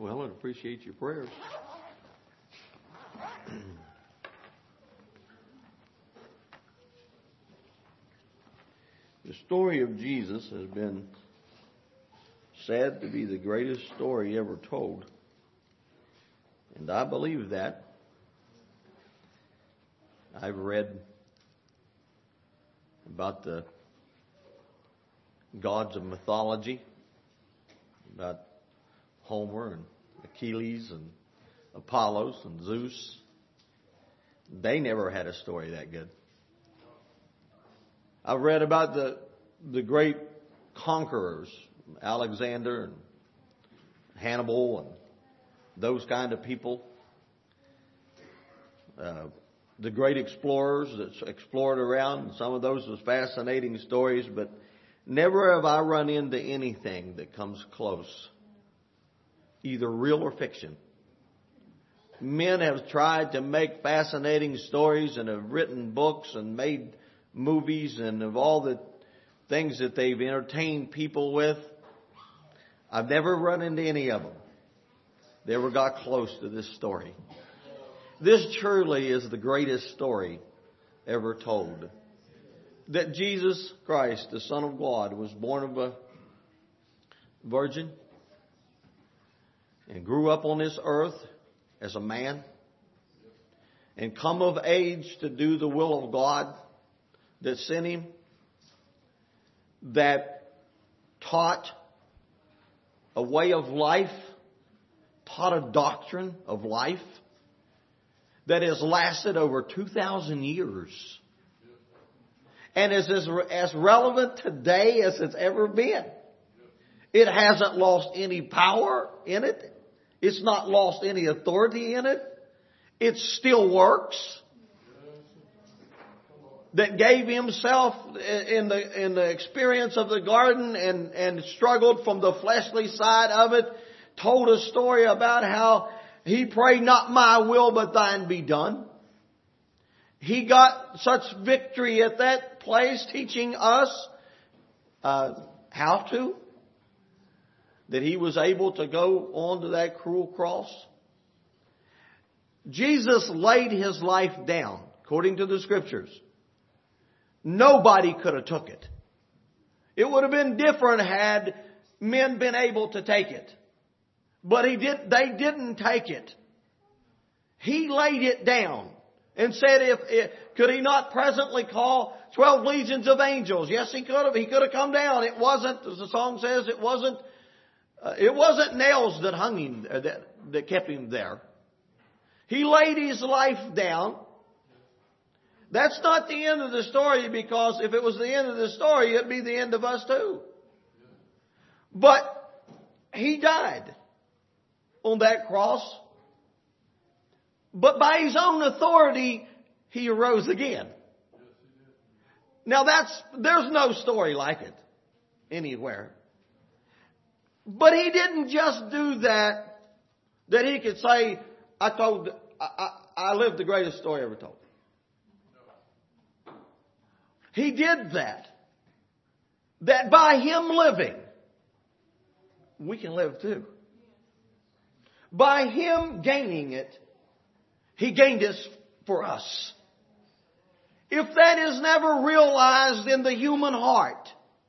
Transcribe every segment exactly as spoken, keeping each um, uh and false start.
Well, I appreciate your prayers. The story of Jesus has been said to be the greatest story ever told. And I believe that. I've read about the gods of mythology, about Homer and Achilles and Apollos and Zeus. They never had a story that good. I've read about the the great conquerors, Alexander and Hannibal and those kind of people. Uh, the great explorers that explored around. Some of those was fascinating stories, but never have I run into anything that comes close, either real or fiction. Men have tried to make fascinating stories and have written books and made movies and of all the things that they've entertained people with. I've never run into any of them that ever got close to this story. This truly is the greatest story ever told. That Jesus Christ, the Son of God, was born of a virgin and grew up on this earth as a man and come of age to do the will of God that sent him, that taught a way of life, taught a doctrine of life that has lasted over two thousand years and is as, as relevant today as it's ever been. It hasn't lost any power in it. It's not lost any authority in it. It still works. That gave himself in the in the experience of the garden and, and struggled from the fleshly side of it, told a story about how he prayed, not my will, but thine be done. He got such victory at that place, teaching us uh, how to, that he was able to go onto that cruel cross. Jesus laid his life down, according to the Scriptures. Nobody could have took it. It would have been different had men been able to take it. But he did, they didn't take it. He laid it down and said, if, if could he not presently call twelve legions of angels? Yes, he could have. He could have come down. It wasn't, as the song says, it wasn't, uh, it wasn't nails that hung him, uh, that, that kept him there. He laid his life down. That's not the end of the story, because if it was the end of the story, it'd be the end of us too. But he died on that cross. But by his own authority, he arose again. Now that's, there's no story like it anywhere. But he didn't just do that, that he could say, I told, I, I, I lived the greatest story ever told. He did that. That by him living, we can live too. By him gaining it, he gained it for us. If that is never realized in the human heart,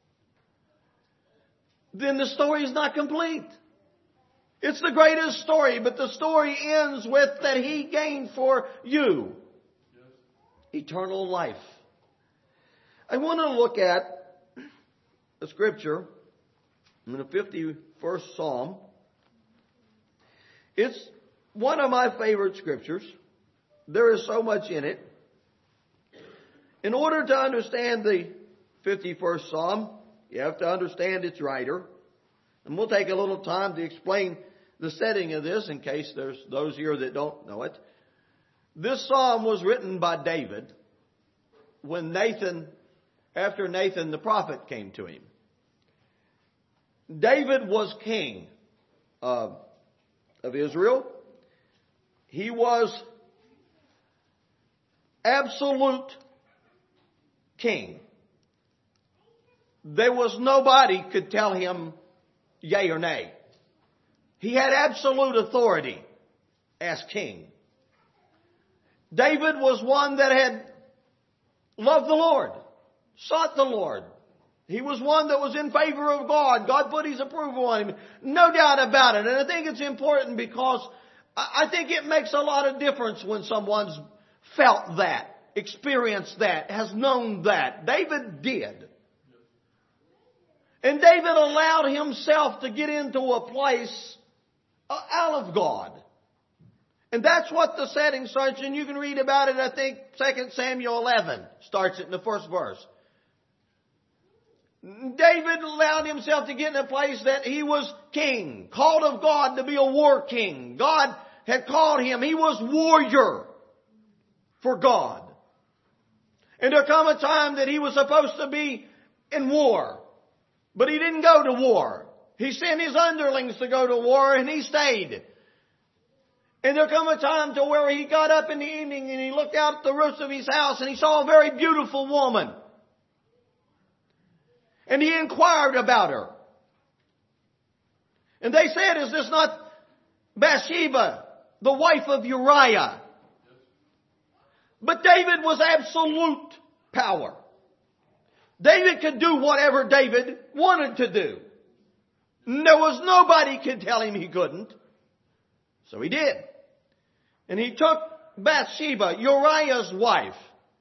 then the story is not complete. It's the greatest story, but the story ends with that he gained for you eternal life. I want to look at a scripture in the fifty-first Psalm. It's one of my favorite scriptures. There is so much in it. In order to understand the fifty-first Psalm, you have to understand its writer. And we'll take a little time to explain the setting of this in case there's those here that don't know it. This psalm was written by David when Nathan, after Nathan the prophet came to him. David was king of, of Israel. He was absolute king. There was nobody could tell him yay or nay. He had absolute authority as king. David was one that had loved the Lord, sought the Lord. He was one that was in favor of God. God put His approval on him. No doubt about it. And I think it's important because I think it makes a lot of difference when someone's felt that, experienced that, has known that. David did. And David allowed himself to get into a place out of God. And that's what the setting starts. And you can read about it, I think, Second Samuel eleven starts it in the first verse. David allowed himself to get in a place that he was king, called of God to be a war king. God had called him. He was warrior for God. And there come a time that he was supposed to be in war. But he didn't go to war. He sent his underlings to go to war and he stayed. And there come a time to where he got up in the evening and he looked out the roofs of his house and he saw a very beautiful woman. And he inquired about her. And they said, is this not Bathsheba, the wife of Uriah? But David was absolute power. David could do whatever David wanted to do. There was nobody could tell him he couldn't. So he did. And he took Bathsheba, Uriah's wife.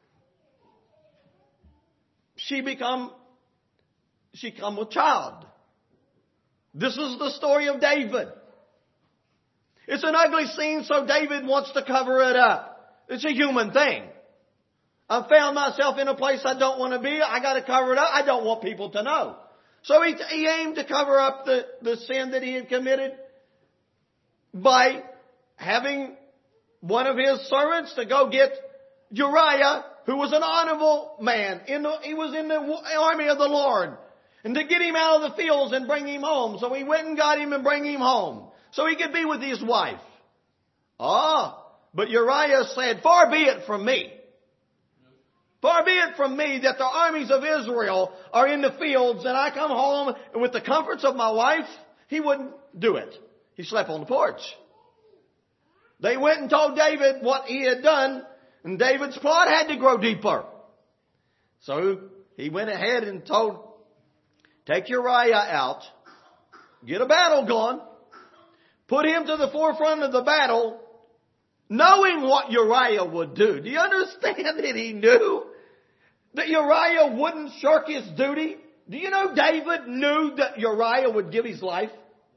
She become, she come with child. This is the story of David. It's an ugly scene, so David wants to cover it up. It's a human thing. I found myself in a place I don't want to be. I got to cover it up. I don't want people to know. So he, he aimed to cover up the, the sin that he had committed by having one of his servants to go get Uriah, who was an honorable man. In the, he was in the army of the Lord. And to get him out of the fields and bring him home. So he went and got him and bring him home. So he could be with his wife. Ah, but Uriah said, far be it from me. Far be it from me that the armies of Israel are in the fields and I come home with the comforts of my wife. He wouldn't do it. He slept on the porch. They went and told David what he had done, and David's plot had to grow deeper. So he went ahead and told, take Uriah out, get a battle going, put him to the forefront of the battle, knowing what Uriah would do. Do you understand that he knew that Uriah wouldn't shirk his duty? Do you know David knew that Uriah would give his life?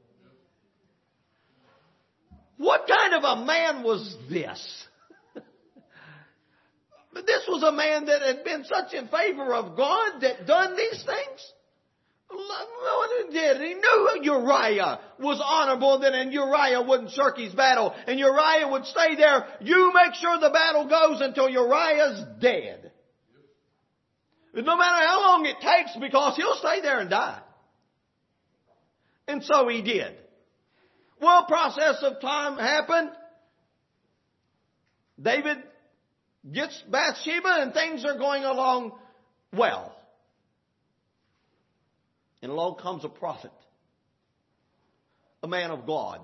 What kind of a man was this? But this was a man that had been such in favor of God that done these things. No one did. He knew Uriah was honorable, then and Uriah wouldn't shirk his battle. And Uriah would stay there. You make sure the battle goes until Uriah's dead. No matter how long it takes, because he'll stay there and die. And so he did. Well, process of time happened. David gets Bathsheba and things are going along well. And along comes a prophet, a man of God,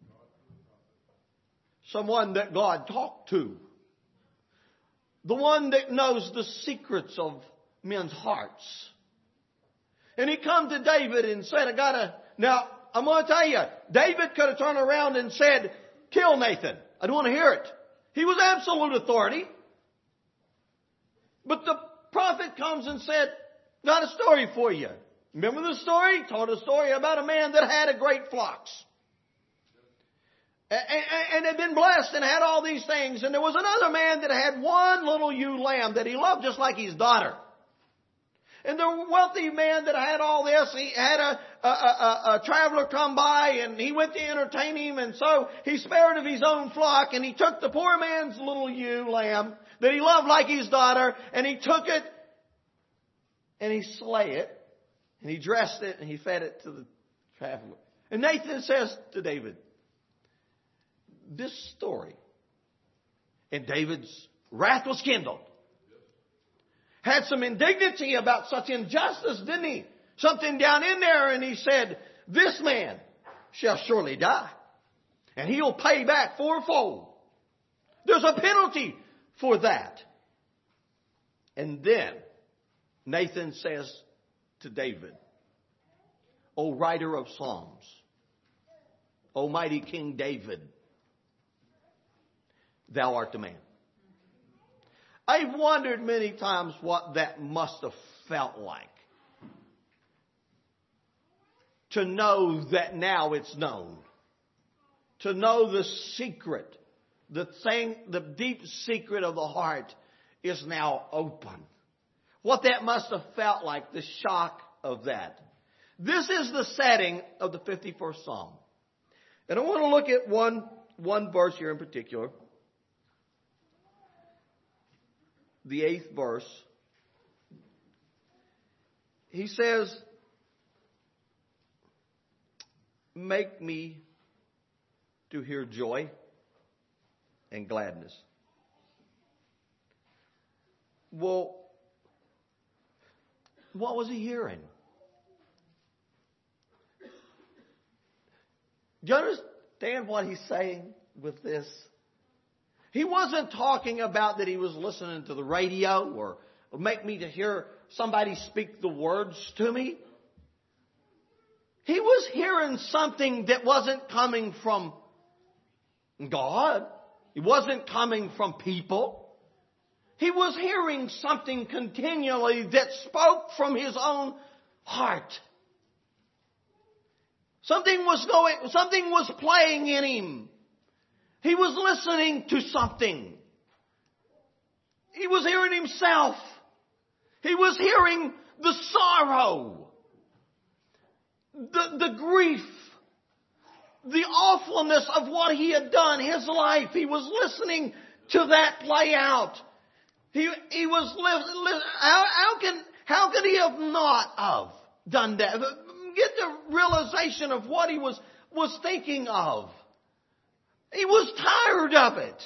someone that God talked to, the one that knows the secrets of men's hearts. And he come to David and said, I gotta, now I'm going to tell you, David could have turned around and said, kill Nathan. I don't want to hear it. He was absolute authority. But the prophet comes and said, got a story for you. Remember the story? He told a story about a man that had a great flocks. And, and, and had been blessed and had all these things. And there was another man that had one little ewe lamb that he loved just like his daughter. And the wealthy man that had all this, he had a, a, a, a traveler come by and he went to entertain him. And so he spared of his own flock and he took the poor man's little ewe lamb that he loved like his daughter and he took it and he slay it. And he dressed it and he fed it to the traveler. And Nathan says to David, this story. And David's wrath was kindled. Had some indignity about such injustice, didn't he? Something down in there. And he said, this man shall surely die. And he'll pay back fourfold. There's a penalty for that. And then Nathan says to David, O writer of Psalms, O mighty King David, thou art the man. I've wondered many times what that must have felt like. To know that now it's known. To know the secret, the thing, the deep secret of the heart is now open. What that must have felt like, the shock of that. This is the setting of the fifty-first Psalm. And I want to look at one, one verse here in particular. The eighth verse. He says, make me to hear joy and gladness. Well, what was he hearing? Do you understand what he's saying with this? He wasn't talking about that he was listening to the radio or make me to hear somebody speak the words to me. He was hearing something that wasn't coming from God. It wasn't coming from people. He was hearing something continually that spoke from his own heart. Something was going, something was playing in him. He was listening to something. He was hearing himself. He was hearing the sorrow, the, the grief, the awfulness of what he had done, his life. He was listening to that play out. He, he was, li- li- how, how can, how could he have not have done that? Get the realization of what he was, was thinking of. He was tired of it.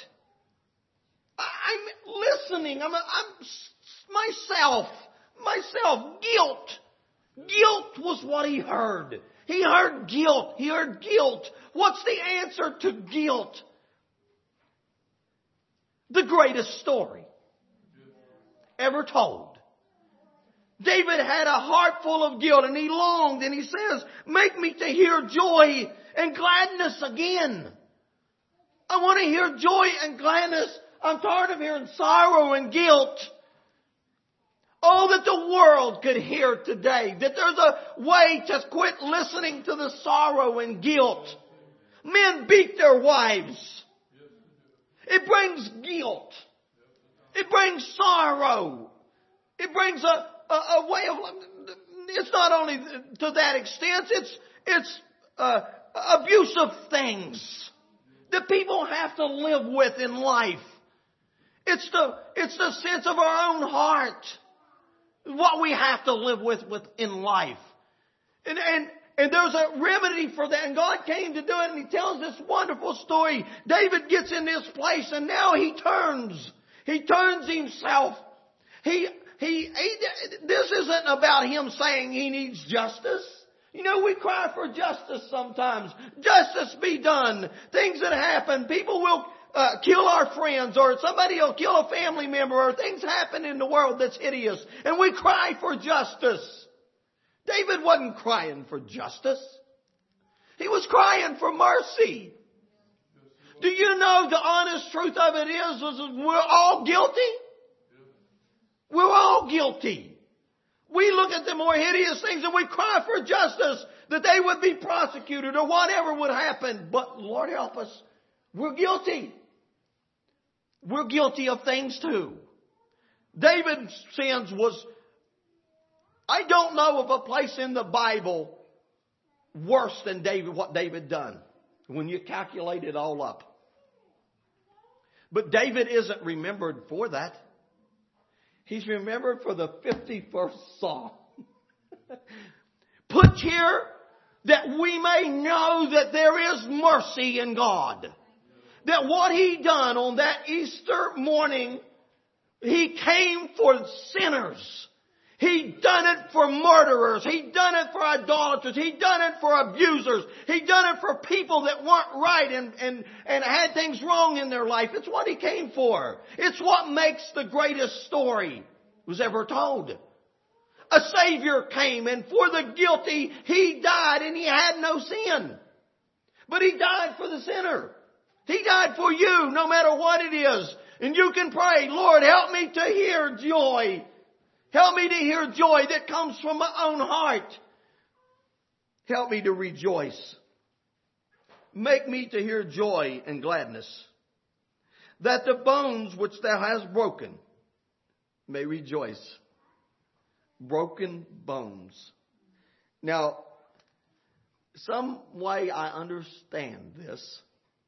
I'm listening. I'm, I'm myself, myself, guilt. Guilt was what he heard. He heard guilt. He heard guilt. What's the answer to guilt? The greatest story ever told. David had a heart full of guilt and he longed and he says, make me to hear joy and gladness again. I want to hear joy and gladness. I'm tired of hearing sorrow and guilt. Oh, that the world could hear today that there's a way to quit listening to the sorrow and guilt. Men beat their wives. It brings guilt. It brings sorrow. It brings a, a, a way of, it's not only to that extent, it's, it's uh, abusive things that people have to live with in life. It's the, it's the sense of our own heart. What we have to live with, with in life. And, and, and there's a remedy for that. And God came to do it. And He tells this wonderful story. David gets in this place and now he turns. He turns himself. He, he, he, this isn't about him saying he needs justice. You know, we cry for justice sometimes. Justice be done. Things that happen. People will uh, kill our friends, or somebody will kill a family member, or things happen in the world that's hideous. And we cry for justice. David wasn't crying for justice. He was crying for mercy. Do you know the honest truth of it is, is we're all guilty? We're all guilty. We look at the more hideous things and we cry for justice, that they would be prosecuted or whatever would happen. But Lord help us, we're guilty. We're guilty of things too. David's sins was, I don't know of a place in the Bible worse than David, what David done, when you calculate it all up. But David isn't remembered for that. He's remembered for the fifty-first Psalm. Put here that we may know that there is mercy in God. That what He done on that Easter morning, He came for sinners. He done it for murderers. He done it for idolaters. He done it for abusers. He done it for people that weren't right and, and, and had things wrong in their life. It's what He came for. It's what makes the greatest story was ever told. A Savior came, and for the guilty, He died, and He had no sin. But He died for the sinner. He died for you, no matter what it is. And you can pray, Lord, help me to hear joy. Help me to hear joy that comes from my own heart. Help me to rejoice. Make me to hear joy and gladness, that the bones which Thou hast broken may rejoice. Broken bones. Now, some way I understand this.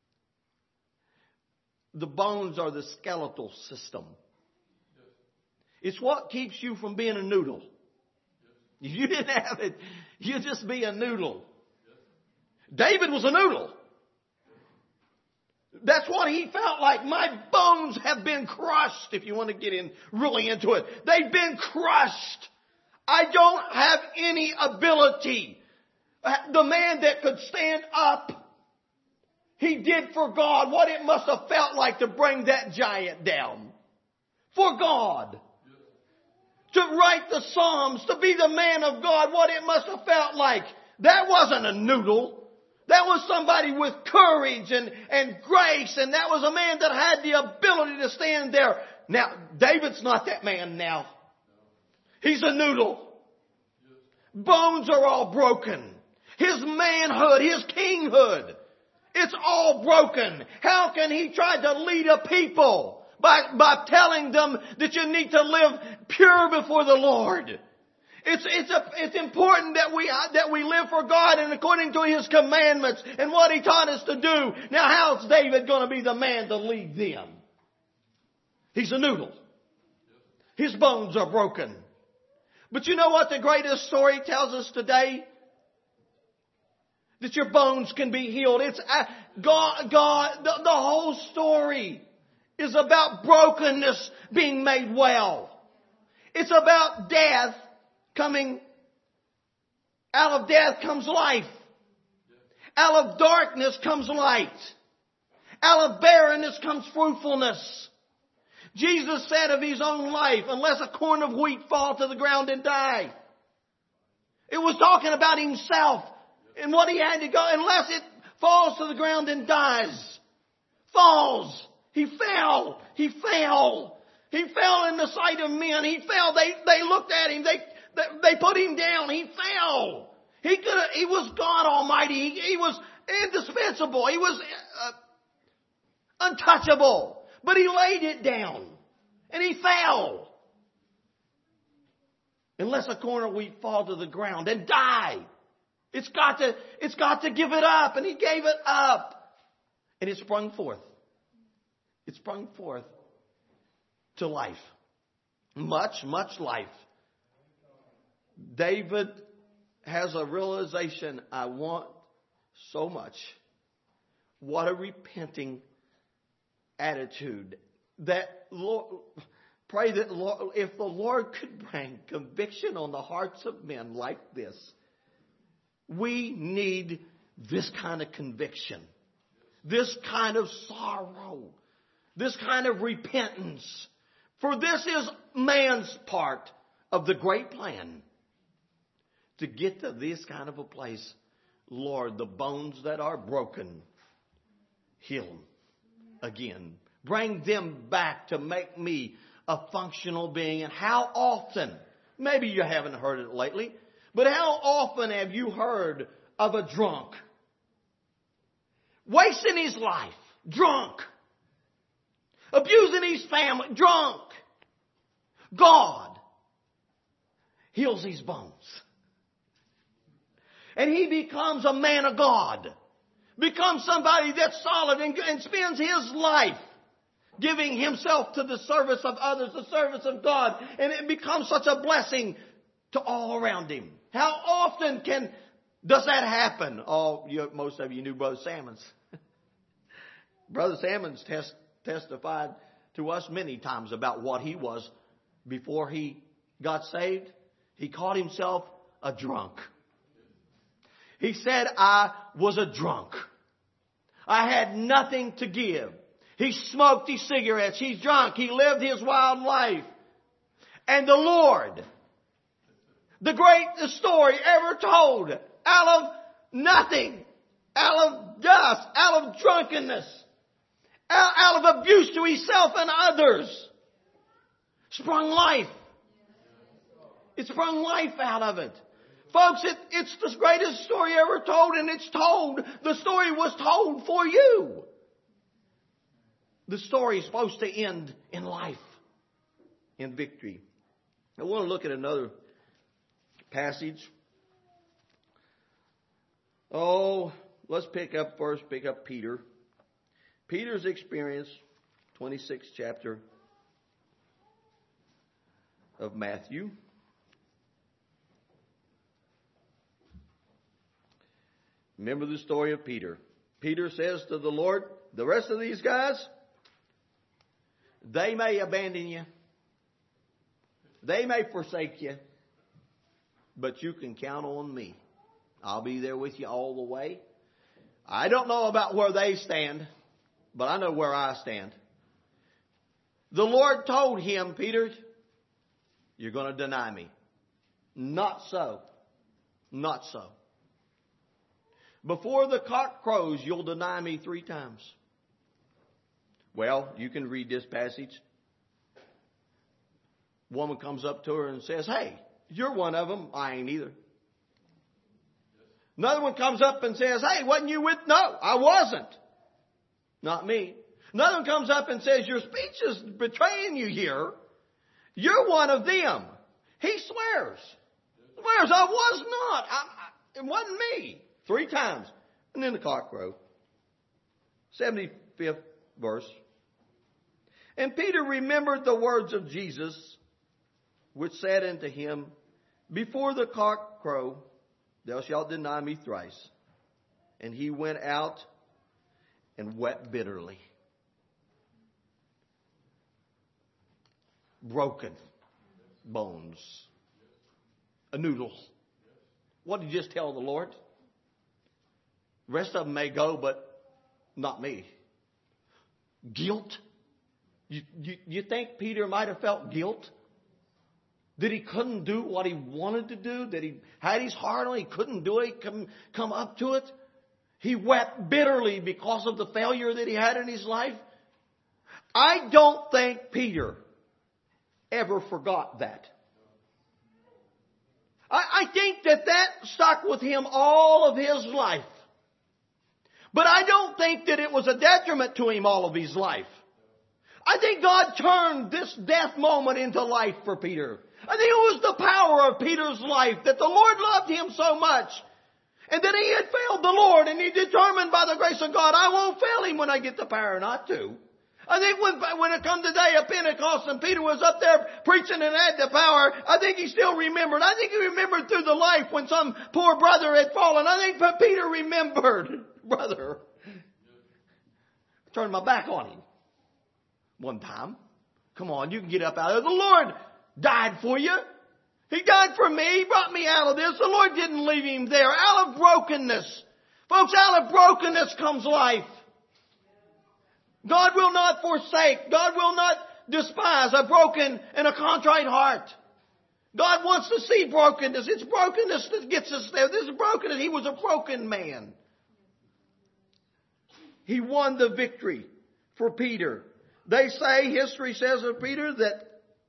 The bones are the skeletal system. It's what keeps you from being a noodle. If you didn't have it, you'd just be a noodle. David was a noodle. That's what he felt like. My bones have been crushed, if you want to get in really into it. They've been crushed. I don't have any ability. The man that could stand up, he did for God what it must have felt like to bring that giant down. For God. To write the Psalms, to be the man of God, what it must have felt like. That wasn't a noodle. That was somebody with courage and, and grace, and that was a man that had the ability to stand there. Now, David's not that man now. He's a noodle. Bones are all broken. His manhood, his kinghood, it's all broken. How can he try to lead a people? By, by telling them that you need to live pure before the Lord. It's, it's, a, it's important that we, that we live for God and according to His commandments and what He taught us to do. Now how's David going to be the man to lead them? He's a noodle. His bones are broken. But you know what the greatest story tells us today? That your bones can be healed. It's uh, God, God, the, the whole story is about brokenness being made well. It's about death coming. Out of death comes life. Out of darkness comes light. Out of barrenness comes fruitfulness. Jesus said of His own life, unless a corn of wheat fall to the ground and die. It was talking about Himself and what He had to go. Unless it falls to the ground and dies. Falls. He fell. He fell. He fell in the sight of men. He fell. They, they looked at Him. They, they, they put Him down. He fell. He could have, He was God Almighty. He, he was indispensable. He was uh, untouchable. But He laid it down. And He fell. Unless a corn of wheat fall to the ground and die. It's got to, it's got to give it up. And He gave it up. And it sprung forth. It sprung forth to life. Much, much life. David has a realization, I want so much. What a repenting attitude. That Lord, pray that Lord, if the Lord could bring conviction on the hearts of men like this. We need this kind of conviction. This kind of sorrow. This kind of repentance. For this is man's part of the great plan. To get to this kind of a place. Lord, the bones that are broken, heal them again. Bring them back to make me a functional being. And how often, maybe you haven't heard it lately, but how often have you heard of a drunk? Wasting his life, drunk. Abusing his family, drunk. God heals his bones. And he becomes a man of God. Becomes somebody that's solid and, and spends his life giving himself to the service of others, the service of God. And it becomes such a blessing to all around him. How often can does that happen? Oh, you, most of you knew Brother Sammons. Brother Sammons test, testified to us many times about what he was before he got saved He called himself a drunk. He said, I was a drunk. I had nothing to give. He smoked his cigarettes. He's drunk. He lived his wild life. And the Lord, the greatest story ever told, out of nothing, out of dust, out of drunkenness, out, out of abuse to himself and others, sprung life. It sprung life out of it. Folks, it, it's the greatest story ever told, and it's told, the story was told for you. The story is supposed to end in life, in victory. I want to look at another passage. Oh, let's pick up first, pick up Peter. Peter's experience, twenty-sixth chapter of Matthew. Remember the story of Peter. Peter says to the Lord, the rest of these guys, they may abandon you. They may forsake you. But you can count on me. I'll be there with you all the way. I don't know about where they stand, but I know where I stand. The Lord told him, Peter, you're going to deny me. Not so. Not so. Before the cock crows, you'll deny me three times. Well, you can read this passage. Woman comes up to her and says, hey, you're one of them. I ain't either. Another one comes up and says, hey, wasn't you with? No, I wasn't. Not me. Another one comes up and says, your speech is betraying you here. You're one of them. He swears. Swears, I was not. I, I, it wasn't me. Three times. And then the cock crowed. seventy-fifth verse. And Peter remembered the words of Jesus, which said unto him, before the cock crow, thou shalt deny me thrice. And he went out and wept bitterly. Broken bones. A noodle. What did he just tell the Lord? The rest of them may go, but not me. Guilt. You, you, you think Peter might have felt guilt? That he couldn't do what he wanted to do? That he had his heart on, he couldn't do it, come, come up to it? He wept bitterly because of the failure that he had in his life? I don't think Peter ever forgot that. I, I think that that stuck with him all of his life. But I don't think that it was a detriment to him all of his life. I think God turned this death moment into life for Peter. I think it was the power of Peter's life that the Lord loved him so much. And that he had failed the Lord, and he determined by the grace of God, I won't fail him when I get the power not to. I think when, when it come the day of Pentecost and Peter was up there preaching and had the power, I think he still remembered. I think he remembered through the life when some poor brother had fallen. I think Peter remembered, brother, I turned my back on him one time. Come on, you can get up out of it. The Lord died for you. He died for me. He brought me out of this. The Lord didn't leave him there. Out of brokenness. Folks, out of brokenness comes life. God will not forsake. God will not despise a broken and a contrite heart. God wants to see brokenness. It's brokenness that gets us there. This is brokenness. He was a broken man. He won the victory for Peter. They say, history says of Peter, that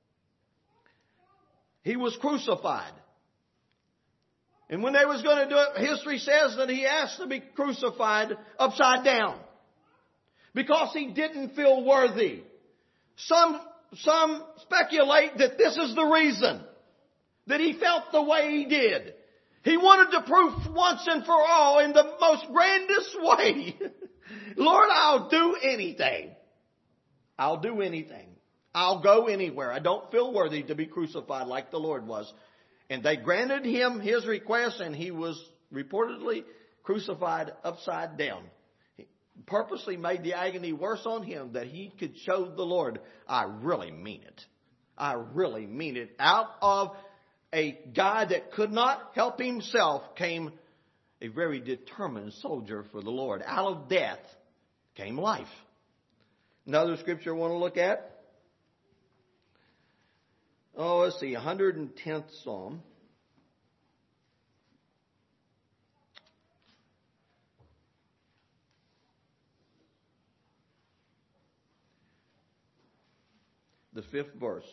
he was crucified. And when they was going to do it, history says that he asked to be crucified upside down. Because he didn't feel worthy. Some, some speculate that this is the reason that he felt the way he did. He wanted to prove once and for all in the most grandest way, Lord, I'll do anything. I'll do anything. I'll go anywhere. I don't feel worthy to be crucified like the Lord was. And they granted him his request, and he was reportedly crucified upside down. He purposely made the agony worse on him that he could show the Lord, I really mean it. I really mean it. Out of, a guy that could not help himself came a very determined soldier for the Lord. Out of death came life. Another scripture I want to look at. Oh, let's see, one hundred tenth Psalm. The fifth verse.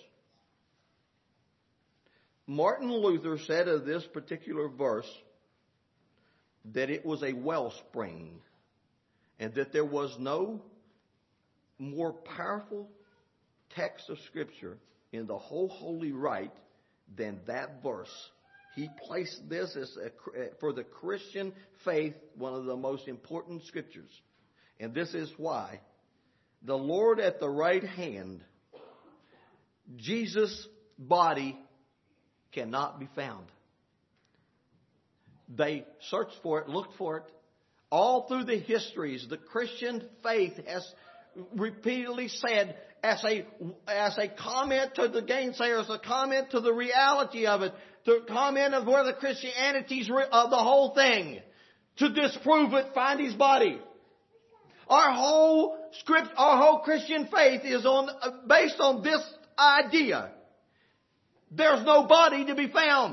Martin Luther said of this particular verse that it was a wellspring and that there was no more powerful text of Scripture in the whole Holy Write than that verse. He placed this as a, for the Christian faith, one of the most important Scriptures. And this is why the Lord at the right hand, Jesus' body cannot be found. They searched for it, looked for it. All through the histories, the Christian faith has repeatedly said, as a as a comment to the gainsayers, a comment to the reality of it, to comment of where the Christianity's of the whole thing, to disprove it, find His body. Our whole script, our whole Christian faith is on based on this idea. There's no body to be found.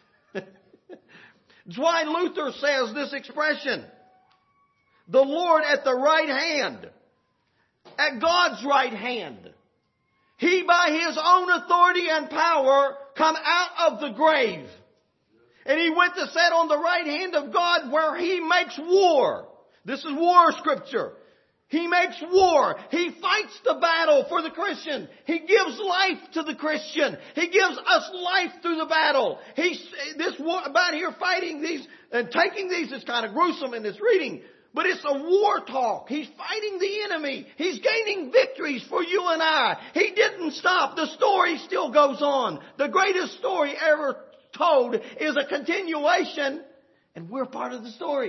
That's why Luther says this expression. The Lord at the right hand. At God's right hand. He by His own authority and power come out of the grave. And He went to sit on the right hand of God where He makes war. This is war scripture. He makes war. He fights the battle for the Christian. He gives life to the Christian. He gives us life through the battle. He's, this war, about here fighting these and taking these is kind of gruesome in this reading. But it's a war talk. He's fighting the enemy. He's gaining victories for you and I. He didn't stop. The story still goes on. The greatest story ever told is a continuation. And we're part of the story.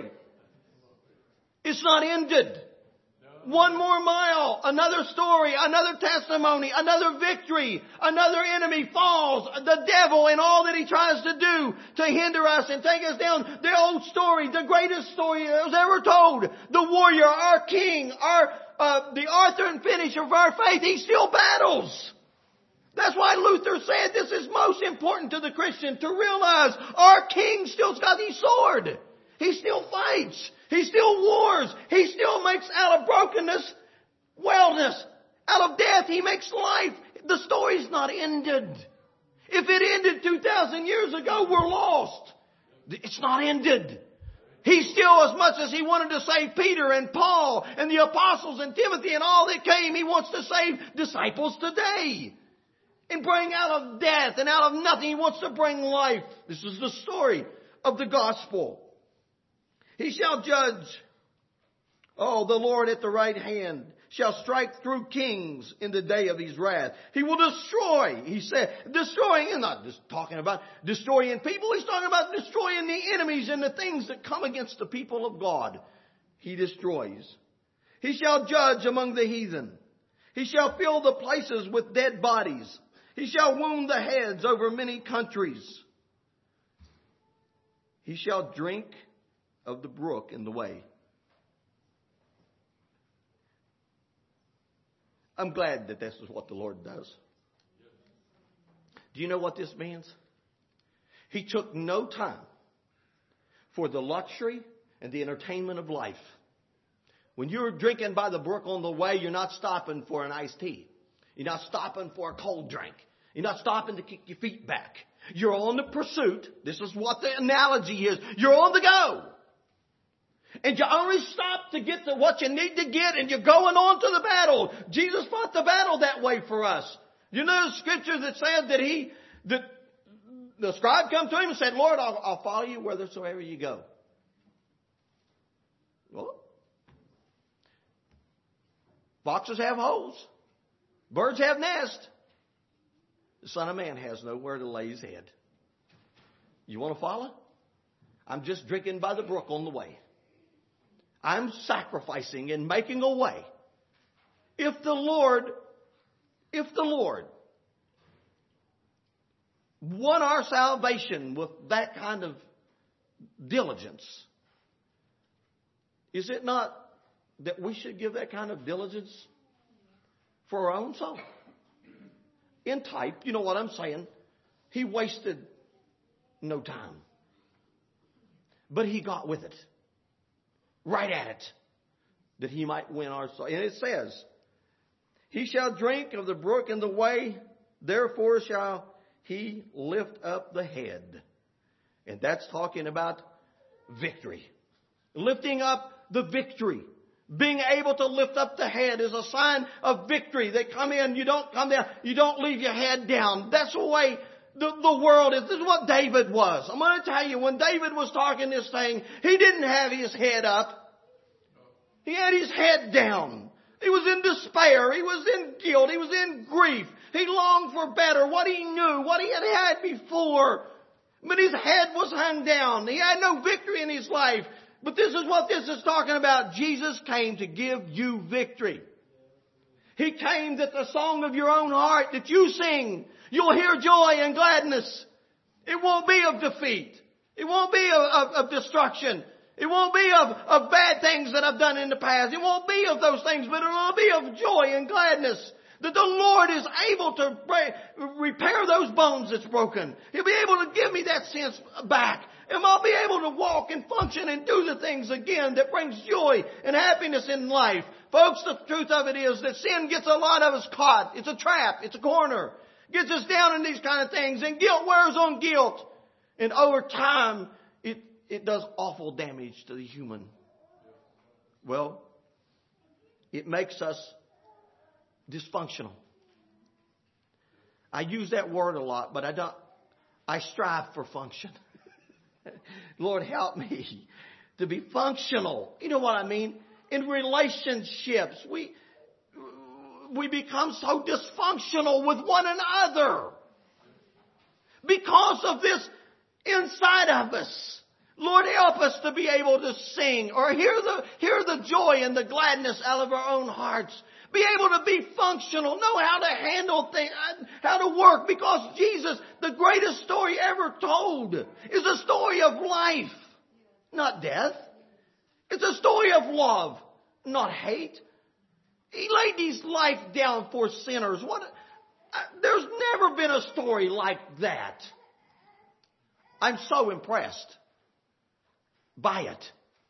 It's not ended. One more mile, another story, another testimony, another victory, another enemy falls, the devil and all that he tries to do to hinder us and take us down. The old story, the greatest story that was ever told. The warrior, our king, our uh, the author and finisher of our faith, he still battles. That's why Luther said this is most important to the Christian to realize our king still's got his sword. He still fights. He still wars. He still makes out of brokenness wellness. Out of death, He makes life. The story's not ended. If it ended two thousand years ago, we're lost. It's not ended. He still, as much as He wanted to save Peter and Paul and the apostles and Timothy and all that came, He wants to save disciples today. And bring out of death and out of nothing, He wants to bring life. This is the story of the gospel. He shall judge. Oh, the Lord at the right hand shall strike through kings in the day of His wrath. He will destroy. He said, destroying, and not just talking about destroying people. He's talking about destroying the enemies and the things that come against the people of God. He destroys. He shall judge among the heathen. He shall fill the places with dead bodies. He shall wound the heads over many countries. He shall drink of the brook in the way. I'm glad that this is what the Lord does. Do you know what this means? He took no time for the luxury and the entertainment of life. When you're drinking by the brook on the way, you're not stopping for an iced tea. You're not stopping for a cold drink. You're not stopping to kick your feet back. You're on the pursuit. This is what the analogy is. You're on the go. And you only stop to get to what you need to get, and you're going on to the battle. Jesus fought the battle that way for us. You know the scripture that said that he, that the scribe come to him and said, Lord, I'll, I'll follow you whithersoever you go. Well, foxes have holes. Birds have nests. The Son of Man has nowhere to lay His head. You want to follow? I'm just drinking by the brook on the way. I'm sacrificing and making a way. If the Lord, if the Lord won our salvation with that kind of diligence, is it not that we should give that kind of diligence for our own soul? In type, you know what I'm saying? He wasted no time. But he got with it. Right at it. That he might win our soul. And it says, he shall drink of the brook in the way, therefore shall he lift up the head. And that's talking about victory. Lifting up the victory. Being able to lift up the head is a sign of victory. They come in, you don't come down, you don't leave your head down. That's the way the, the world is. This is what David was. I'm going to tell you, when David was talking this thing, he didn't have his head up. He had his head down. He was in despair. He was in guilt. He was in grief. He longed for better, what he knew, what he had had before. But his head was hung down. He had no victory in his life. But this is what this is talking about. Jesus came to give you victory. He came that the song of your own heart that you sing, you'll hear joy and gladness. It won't be of defeat. It won't be of, of, of destruction. It won't be of, of bad things that I've done in the past. It won't be of those things, but it will be of joy and gladness. That the Lord is able to repair those bones that's broken. He'll be able to give me that sense back. And I'll be able to walk and function and do the things again that brings joy and happiness in life. Folks, the truth of it is that sin gets a lot of us caught. It's a trap. It's a corner. Gets us down in these kind of things. And guilt wears on guilt. And over time, it, it does awful damage to the human. Well, it makes us dysfunctional. I use that word a lot, but I don't. I strive for function. Lord, help me to be functional. You know what I mean? In relationships, we we become so dysfunctional with one another because of this inside of us. Lord, help us to be able to sing or hear the hear the joy and the gladness out of our own hearts. Be able to be functional, know how to handle things, how to work, because Jesus, the greatest story ever told, is a story of life, not death. It's a story of love, not hate. He laid his life down for sinners. What? There's never been a story like that. I'm so impressed by it.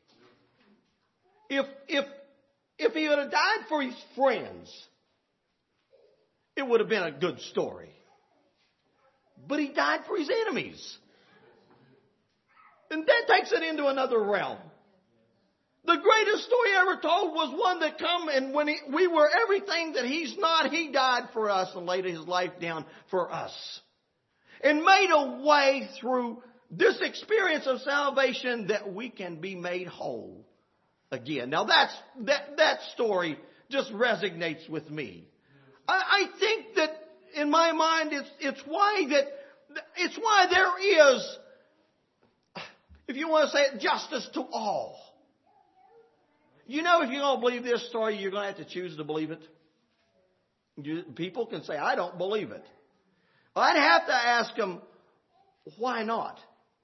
If if If he would have died for his friends, it would have been a good story. But he died for his enemies. And that takes it into another realm. The greatest story ever told was one that come and when he, we were everything that he's not, he died for us and laid his life down for us. And made a way through this experience of salvation that we can be made whole again. Now that's, that, that story just resonates with me. I, I think that in my mind it's, it's why that, it's why there is, if you want to say it, justice to all. You know, if you're going to believe this story, you're going to have to choose to believe it. You, people can say, I don't believe it. Well, I'd have to ask them, why not?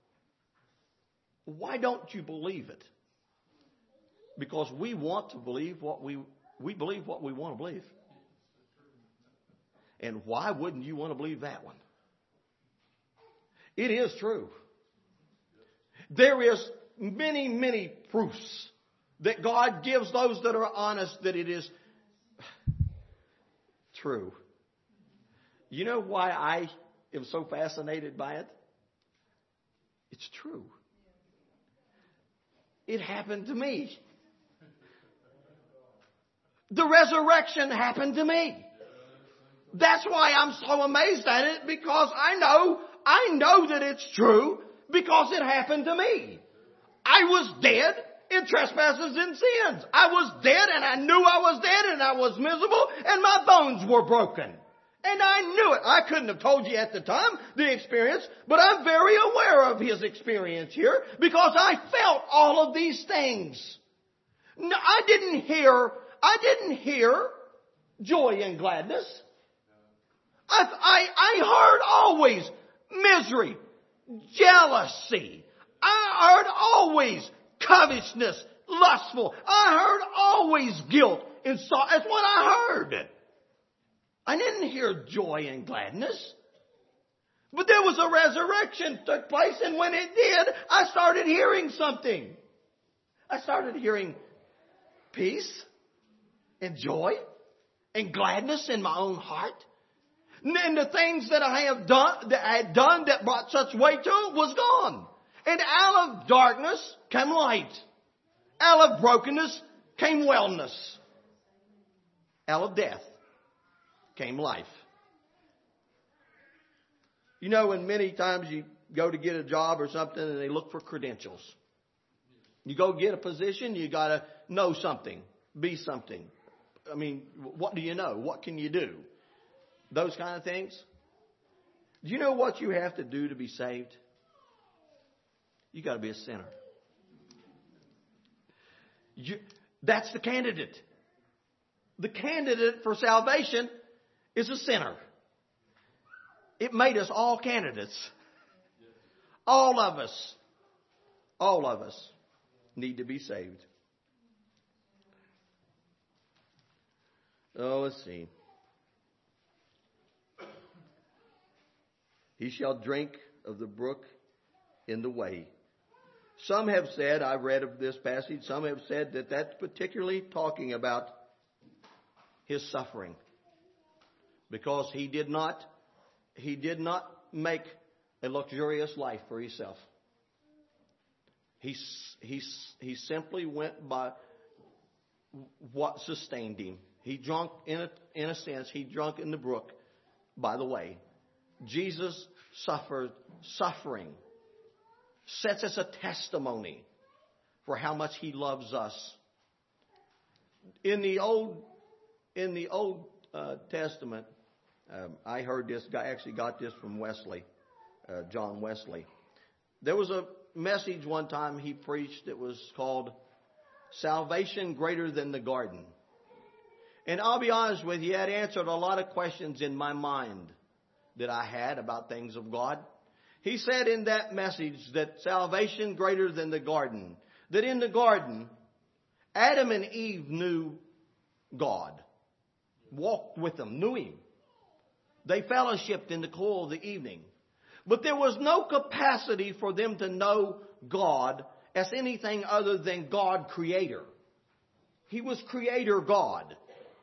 Why don't you believe it? Because we want to believe what we, we believe what we want to believe. And why wouldn't you want to believe that one? It is true. There is many, many proofs that God gives those that are honest that it is true. You know why I am so fascinated by it? It's true. It happened to me. The resurrection happened to me. That's why I'm so amazed at it, because I know, I know that it's true because it happened to me. I was dead in trespasses and sins. I was dead and I knew I was dead and I was miserable and my bones were broken. And I knew it. I couldn't have told you at the time the experience, but I'm very aware of his experience here because I felt all of these things. No, I didn't hear, I didn't hear joy and gladness. I, I, I heard always misery, jealousy. I heard always covetousness, lustful. I heard always guilt and sorrow. That's what I heard. I didn't hear joy and gladness. But there was a resurrection took place, and when it did, I started hearing something. I started hearing peace and joy and gladness in my own heart. And the things that I have done, that I had done that brought such weight to it was gone. And out of darkness came light. Out of brokenness came wellness. Out of death came life. You know, when many times you go to get a job or something and they look for credentials. You go get a position, you got to know something, be something. I mean, what do you know? What can you do? Those kind of things. Do you know what you have to do to be saved? You got to be a sinner. You, that's the candidate. The candidate for salvation is a sinner. It made us all candidates. All of us. All of us need to be saved. Oh, let's see. He shall drink of the brook in the way. Some have said, I've read of this passage, some have said that that's particularly talking about his suffering. Because he did not, he did not make a luxurious life for himself. He, he, he simply went by what sustained him. He drunk, in a, in a sense, he drunk in the brook by the way. Jesus suffered suffering. Sets us a testimony for how much he loves us. In the Old, in the Old uh, Testament, um, I heard this, I actually got this from Wesley, uh, John Wesley. There was a message one time he preached that was called Salvation Greater Than the Garden. And I'll be honest with you, it answered a lot of questions in my mind that I had about things of God. He said in that message that salvation greater than the garden. That in the garden, Adam and Eve knew God. Walked with him, knew him. They fellowshipped in the cool of the evening. But there was no capacity for them to know God as anything other than God Creator. He was Creator God.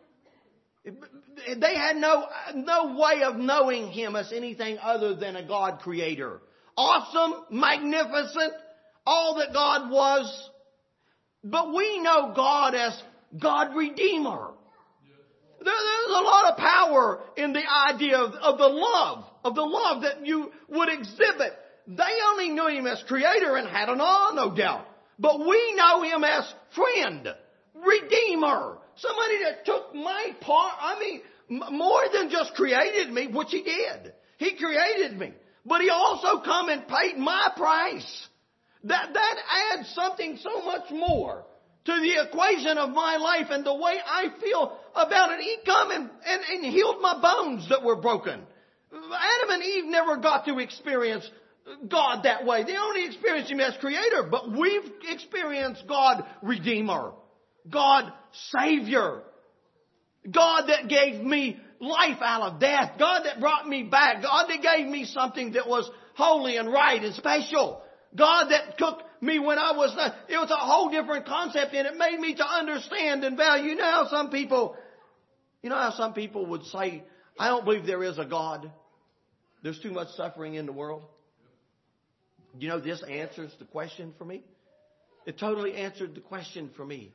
They had no, no way of knowing Him as anything other than a God Creator. Awesome, magnificent, all that God was. But we know God as God Redeemer. There, there's a lot of power in the idea of, of the love, of the love that you would exhibit. They only knew Him as Creator and had an awe, no doubt. But we know Him as friend, Redeemer. Somebody that took my part, I mean, m- more than just created me, which He did. He created me. But He also come and paid my price. That, that adds something so much more to the equation of my life and the way I feel about it. He come and, and, and healed my bones that were broken. Adam and Eve never got to experience God that way. They only experienced Him as Creator. But we've experienced God Redeemer. God Savior. God that gave me life out of death. God that brought me back. God that gave me something that was holy and right and special. God that took me when I was, it was a whole different concept, and it made me to understand and value. You know how some people, you know how some people would say, I don't believe there is a God. There's too much suffering in the world. You know, this answers the question for me. It totally answered the question for me.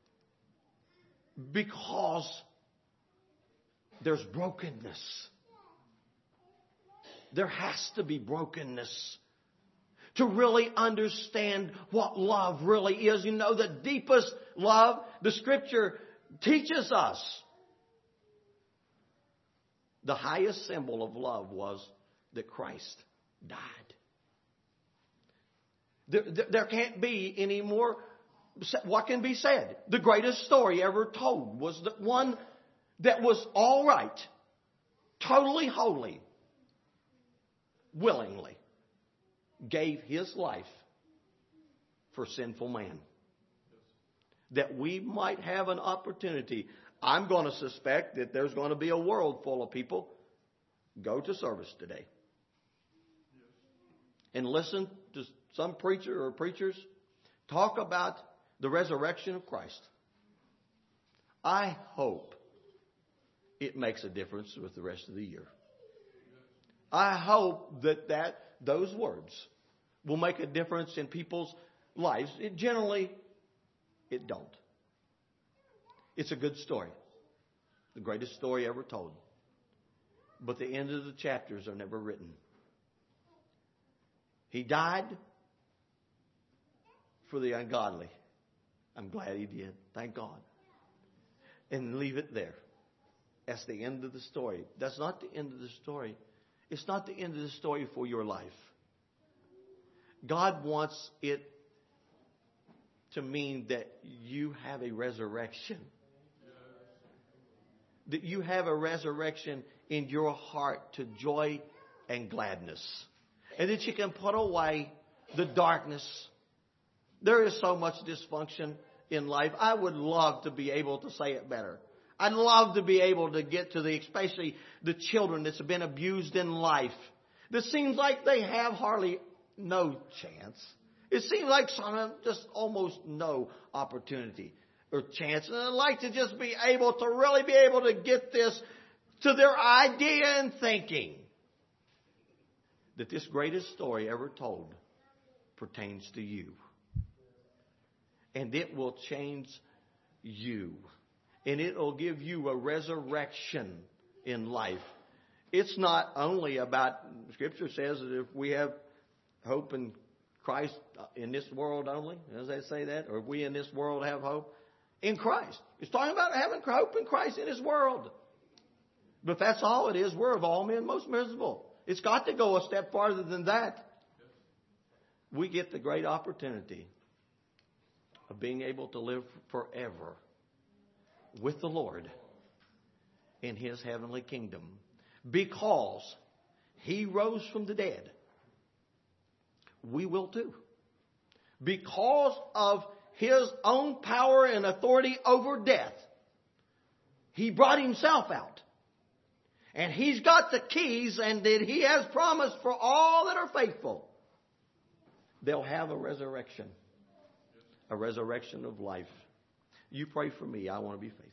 Because there's brokenness. There has to be brokenness to really understand what love really is. You know, the deepest love, the Scripture teaches us. The highest symbol of love was that Christ died. There, there, there can't be any more. What can be said? The greatest story ever told was the one that was all right, totally holy, willingly gave His life for sinful man. That we might have an opportunity. I'm going to suspect that there's going to be a world full of people go to service today and listen to some preacher or preachers talk about the resurrection of Christ. I hope it makes a difference with the rest of the year. I hope that, that those words will make a difference in people's lives. It generally, it don't. It's a good story. The greatest story ever told. But the end of the chapters are never written. He died for the ungodly. I'm glad He did. Thank God. And leave it there. That's the end of the story. That's not the end of the story. It's not the end of the story for your life. God wants it to mean that you have a resurrection. That you have a resurrection in your heart to joy and gladness. And that you can put away the darkness. There is so much dysfunction in life. I would love to be able to say it better. I'd love to be able to get to the, especially the children that's been abused in life. That seems like they have hardly no chance. It seems like some of them just almost no opportunity or chance. And I'd like to just be able to really be able to get this to their idea and thinking that this greatest story ever told pertains to you. And it will change you. And it will give you a resurrection in life. It's not only about, Scripture says that if we have hope in Christ in this world only, does they say that? Or if we in this world have hope in Christ. It's talking about having hope in Christ in this world. But if that's all it is, we're of all men most miserable. It's got to go a step farther than that. We get the great opportunity of being able to live forever with the Lord in His heavenly kingdom. Because He rose from the dead, we will too. Because of His own power and authority over death, He brought Himself out. And He's got the keys, and that He has promised for all that are faithful, they'll have a resurrection. A resurrection of life. You pray for me. I want to be faithful.